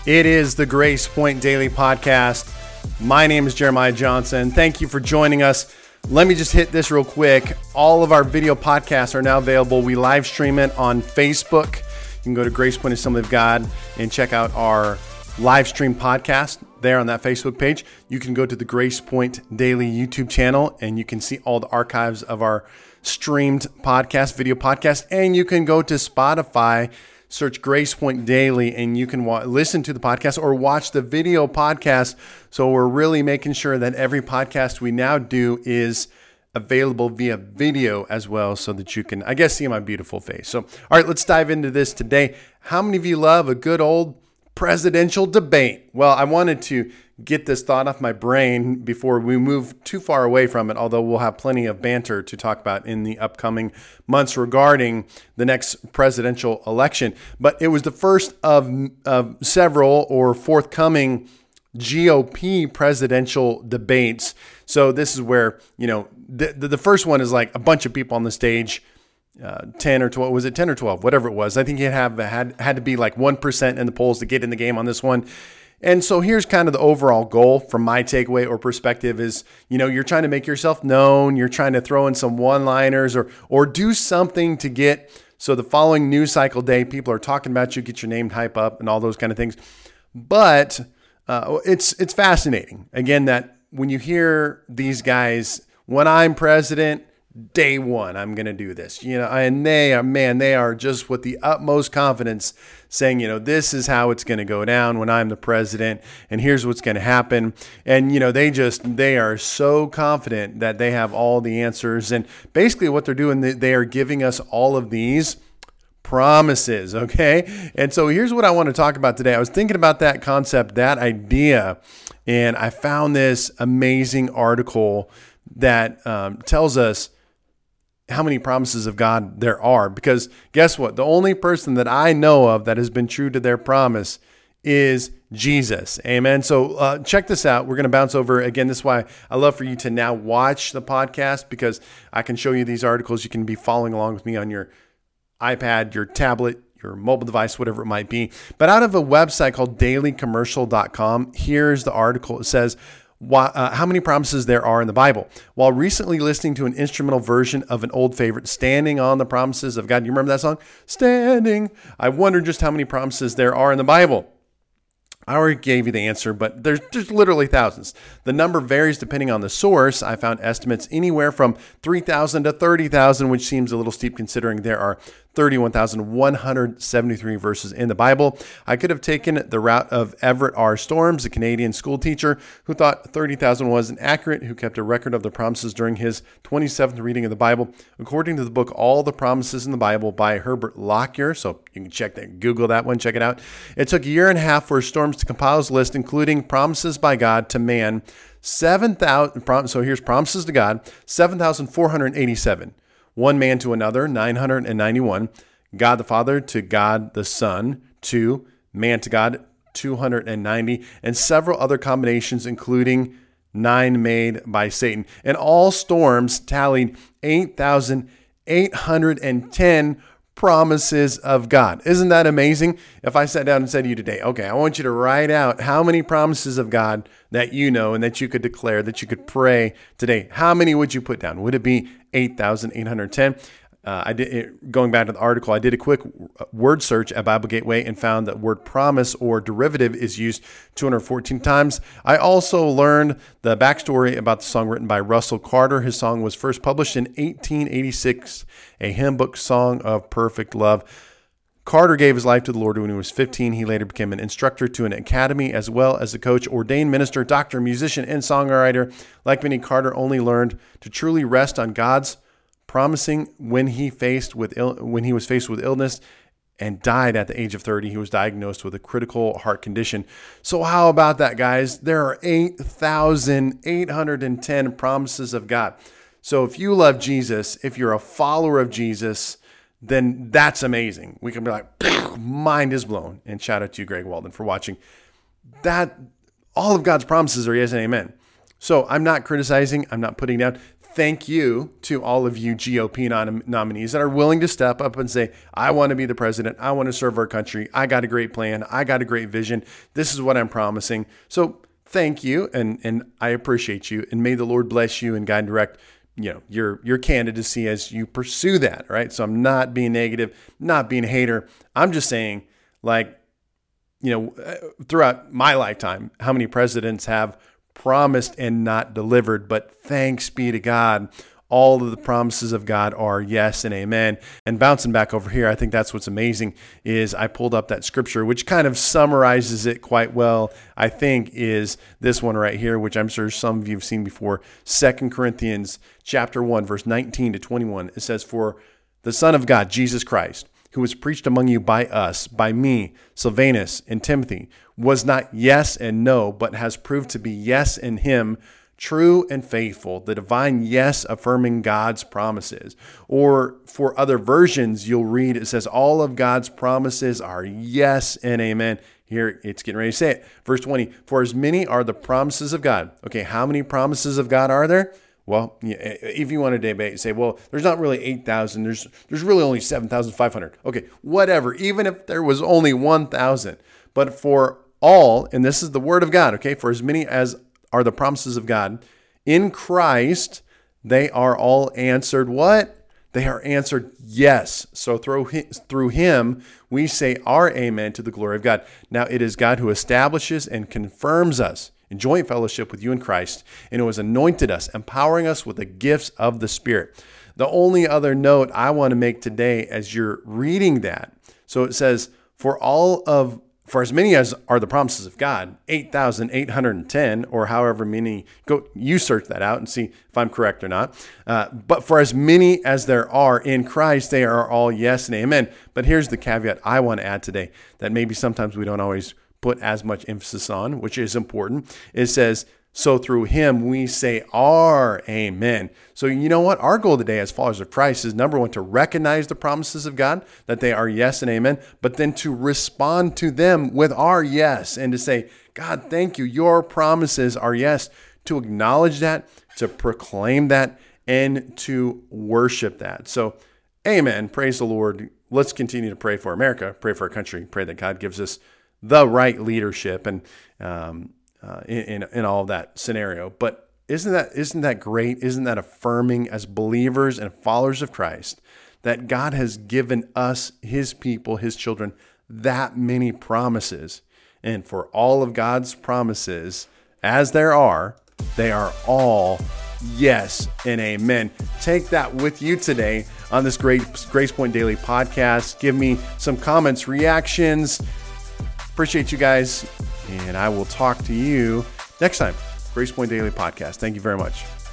It is the Grace Point Daily Podcast. My name is Jeremiah Johnson. Thank you for joining us. Let me just hit this real quick. All of our video podcasts are now available. We live stream it on Facebook. You can go to Grace Point Assembly of God and check out our live stream podcast there on that Facebook page. You can go to the Grace Point Daily YouTube channel and you can see all the archives of our streamed podcast, video podcast. And you can go to Spotify, search Grace Point Daily, and you can listen to the podcast or watch the video podcast. So we're really making sure that every podcast we now do is available via video as well, so that you can, I guess, see my beautiful face. So, all right, let's dive into this today. How many of you love a good old presidential debate? Well, I wanted to get this thought off my brain before we move too far away from it, although we'll have plenty of banter to talk about in the upcoming months regarding the next presidential election. But it was the first of several or forthcoming GOP presidential debates. So this is where, the first one is like a bunch of people on the stage, 10 or 12, was it 10 or 12, whatever it was. I think you had to be like 1% in the polls to get in the game on this one. And so here's kind of the overall goal from my takeaway or perspective is, you're trying to make yourself known. You're trying to throw in some one-liners or do something to get, so the following news cycle day, people are talking about you, get your name hype up and all those kind of things. But it's fascinating, again, that when you hear these guys, when I'm president, day one, I'm going to do this, and they are just with the utmost confidence saying, this is how it's going to go down when I'm the president, and here's what's going to happen. And, they are so confident that they have all the answers. And basically what they're doing, they are giving us all of these promises. Okay. And so here's what I want to talk about today. I was thinking about that concept, that idea, and I found this amazing article that tells us how many promises of God there are. Because guess what? The only person that I know of that has been true to their promise is Jesus. Amen. So check this out. We're going to bounce over again. This is why I love for you to now watch the podcast, because I can show you these articles. You can be following along with me on your iPad, your tablet, your mobile device, whatever it might be. But out of a website called dailycommercial.com, here's the article. It says, how many promises there are in the Bible. While recently listening to an instrumental version of an old favorite, Standing on the Promises of God. You remember that song? Standing. I wondered just how many promises there are in the Bible. I already gave you the answer, but there's literally thousands. The number varies depending on the source. I found estimates anywhere from 3,000 to 30,000, which seems a little steep considering there are 31,173 verses in the Bible. I could have taken the route of Everett R. Storms, a Canadian school teacher who thought 30,000 wasn't accurate, who kept a record of the promises during his 27th reading of the Bible. According to the book, All the Promises in the Bible by Herbert Lockyer, so you can check that, Google that one, check it out. It took a year and a half for Storms to compile his list, including promises by God to man, 7,000, so here's promises to God, 7,487. One man to another, 991. God the Father to God the Son, 2. Man to God, 290. And several other combinations, including 9 made by Satan. And all Storms tallied 8,810 promises of God. Isn't that amazing? If I sat down and said to you today, okay, I want you to write out how many promises of God that you know and that you could declare, that you could pray today, how many would you put down? Would it be 8,810? Going back to the article, I did a quick word search at Bible Gateway and found that word promise or derivative is used 214 times. I also learned the backstory about the song written by Russell Carter. His song was first published in 1886, a hymn book song of perfect love. Carter gave his life to the Lord when he was 15. He later became an instructor to an academy as well as a coach, ordained minister, doctor, musician, and songwriter. Like many, Carter only learned to truly rest on God's promising when he was faced with illness and died at the age of 30. He was diagnosed with a critical heart condition. So how about that, guys? There are 8,810 promises of God. So if you love Jesus, if you're a follower of Jesus, then that's amazing. We can be like, mind is blown. And shout out to you, Greg Walden, for watching. That all of God's promises are yes and amen. So I'm not criticizing. I'm not putting down. thank you to all of you GOP nominees that are willing to step up and say, I want to be the president. I want to serve our country. I got a great plan. I got a great vision. This is what I'm promising. So thank you. And I appreciate you. And may the Lord bless you and guide and direct, your candidacy as you pursue that. Right. So I'm not being negative, not being a hater. I'm just saying, throughout my lifetime, how many presidents have promised and not delivered, but thanks be to God, all of the promises of God are yes and amen. And bouncing back over here, I think that's what's amazing is I pulled up that scripture, which kind of summarizes it quite well, I think, is this one right here, which I'm sure some of you have seen before, 2 Corinthians chapter 1, verse 19 to 21. It says, for the Son of God, Jesus Christ, who was preached among you by us, by me, Silvanus, and Timothy, was not yes and no, but has proved to be yes in him, true and faithful, the divine yes affirming God's promises. Or for other versions, you'll read, it says, all of God's promises are yes and amen. Here, it's getting ready to say it. Verse 20, for as many are the promises of God. Okay, how many promises of God are there? Well, if you want to debate, say, well, there's not really 8,000. There's really only 7,500. Okay, whatever. Even if there was only 1,000. But for all, and this is the word of God, okay, for as many as are the promises of God, in Christ, they are all answered what? They are answered yes. So through him, we say our amen to the glory of God. Now, it is God who establishes and confirms us in joint fellowship with you in Christ, and who has anointed us, empowering us with the gifts of the Spirit. The only other note I want to make today as you're reading that, so it says, for as many as are the promises of God, 8,810, or however many, you search that out and see if I'm correct or not. But for as many as there are in Christ, they are all yes and amen. But here's the caveat I want to add today that maybe sometimes we don't always put as much emphasis on, which is important. It says, so through him we say our amen. So you know what? Our goal today as followers of Christ is, number one, to recognize the promises of God, that they are yes and amen, but then to respond to them with our yes and to say, God, thank you. Your promises are yes. To acknowledge that, to proclaim that, and to worship that. So amen. Praise the Lord. Let's continue to pray for America, pray for our country, pray that God gives us the right leadership and in all of that scenario. But isn't that great? Isn't that affirming as believers and followers of Christ that God has given us, his people, his children, that many promises? And for all of God's promises, as there are, they are all yes and amen. Take that with you today on this Grace Point Daily podcast. Give me some comments, reactions. Appreciate you guys, and I will talk to you next time. Grace Point Daily Podcast. Thank you very much.